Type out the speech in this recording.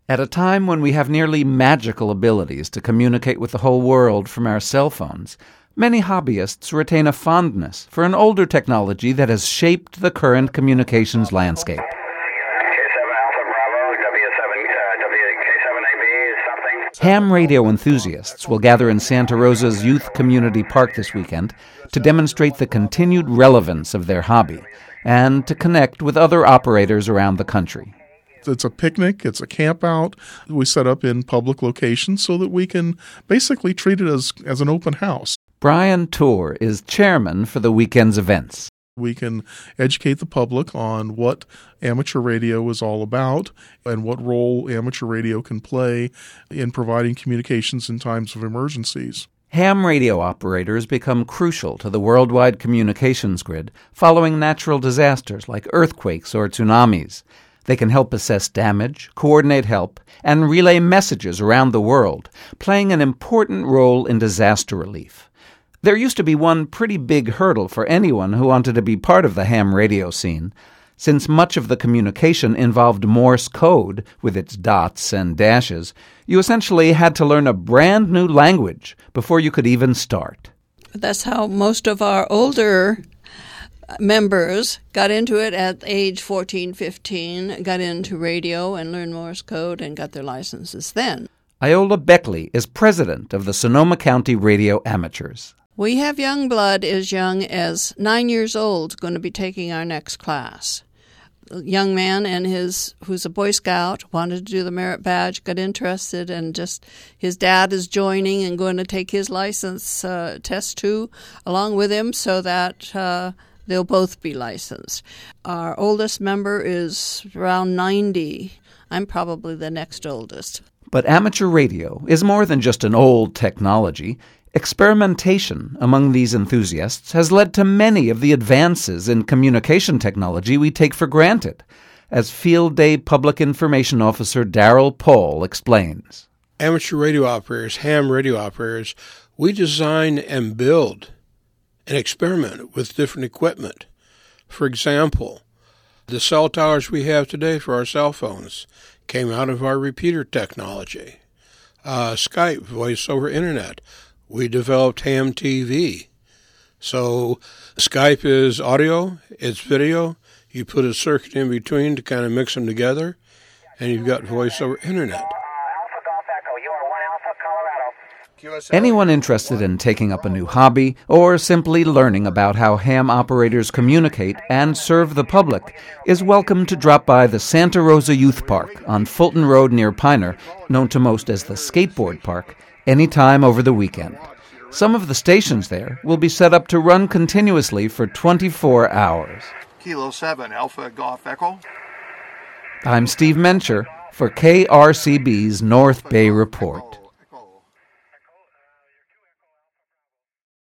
At a time when we have nearly magical abilities to communicate with the whole world from our cell phones, many hobbyists retain a fondness for an older technology that has shaped the current communications landscape. Ham radio enthusiasts will gather in Santa Rosa's Youth Community Park this weekend to demonstrate the continued relevance of their hobby and to connect with other operators around the country. It's a picnic, it's a camp out. We set up in public locations so that we can basically treat it as an open house. Brian Tour is chairman for the weekend's events. We can educate the public on what amateur radio is all about and what role amateur radio can play in providing communications in times of emergencies. Ham radio operators become crucial to the worldwide communications grid following natural disasters like earthquakes or tsunamis. They can help assess damage, coordinate help, and relay messages around the world, playing an important role in disaster relief. There used to be one pretty big hurdle for anyone who wanted to be part of the ham radio scene. Since much of the communication involved Morse code with its dots and dashes, you essentially had to learn a brand new language before you could even start. That's how most of our older members got into it at age 14, 15, got into radio and learned Morse code and got their licenses then. Iola Beckley is president of the Sonoma County Radio Amateurs. We have young blood as young as 9 years old going to be taking our next class. A young man who's a Boy Scout, wanted to do the merit badge, got interested, and just his dad is joining and going to take his license test too along with him so that they'll both be licensed. Our oldest member is around 90. I'm probably the next oldest. But amateur radio is more than just an old technology. Experimentation among these enthusiasts has led to many of the advances in communication technology we take for granted, as Field Day Public Information Officer Darrell Paul explains. Amateur radio operators, ham radio operators, we design and build and experiment with different equipment. For example, the cell towers we have today for our cell phones came out of our repeater technology. Skype, voice over internet. We developed ham TV. So Skype is audio, it's video. You put a circuit in between to kind of mix them together, and you've got voice over internet. Anyone interested in taking up a new hobby or simply learning about how ham operators communicate and serve the public is welcome to drop by the Santa Rosa Youth Park on Fulton Road near Piner, known to most as the Skateboard Park, anytime over the weekend. Some of the stations there will be set up to run continuously for 24 hours. Kilo 7, Alpha Golf Echo. I'm Steve Mencher for KRCB's North Bay Report.